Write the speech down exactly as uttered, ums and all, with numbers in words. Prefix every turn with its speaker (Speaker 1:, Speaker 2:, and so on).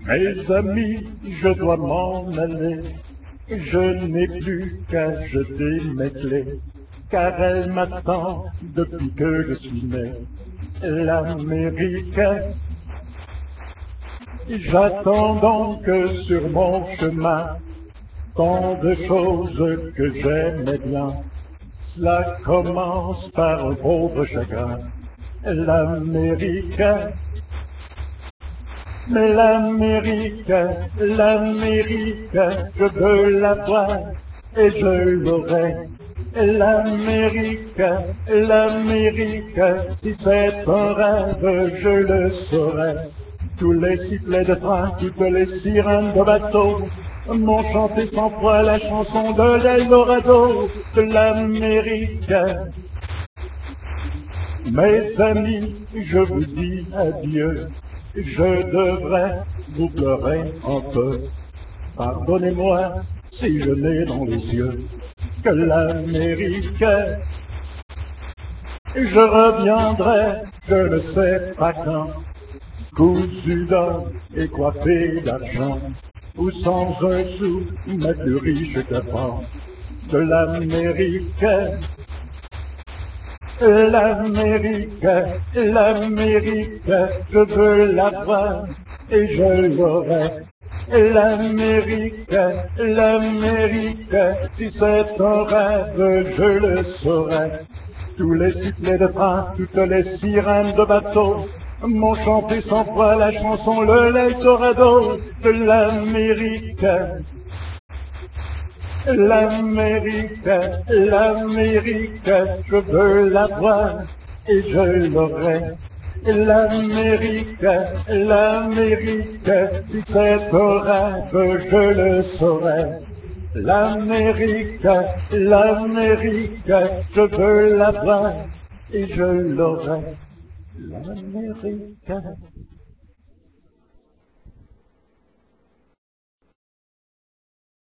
Speaker 1: Mes amis, je dois m'en aller. Je n'ai plus qu'à jeter mes clés, car elle m'attend depuis que je suis né. L'Amérique, j'attends donc sur mon chemin tant de choses que j'aimais bien. Cela commence par un pauvre chagrin. L'Amérique, mais l'Amérique, l'Amérique, je veux la voir et je l'aurai. L'Amérique, l'Amérique, si c'est un rêve, je le saurai. Tous les sifflets de train, toutes les sirènes de bateau m'ont chanté sans foi la chanson de l'Eldorado de l'Amérique. Mes amis, je vous dis adieu. Je devrais vous pleurer un peu. Pardonnez-moi si je n'ai dans les yeux que l'Amérique. Je reviendrai, je ne sais pas quand, cousu d'or et coiffé d'argent, ou sans un sou, mais plus riche qu'avant. De l'Amérique, l'Amérique, l'Amérique, je veux la voir et je l'aurai. L'Amérique, l'Amérique, si c'est un rêve, je le saurai. Tous les sifflets de train, toutes les sirènes de bateau m'ont chanté sans foi la chanson le l'Eldorado de l'Amérique. L'Amérique, l'Amérique, je veux la voir et je l'aurai. L'Amérique, l'Amérique, si c'est un rêve, je le saurai. L'Amérique, l'Amérique, je veux la voir et je l'aurai. L'Amérique.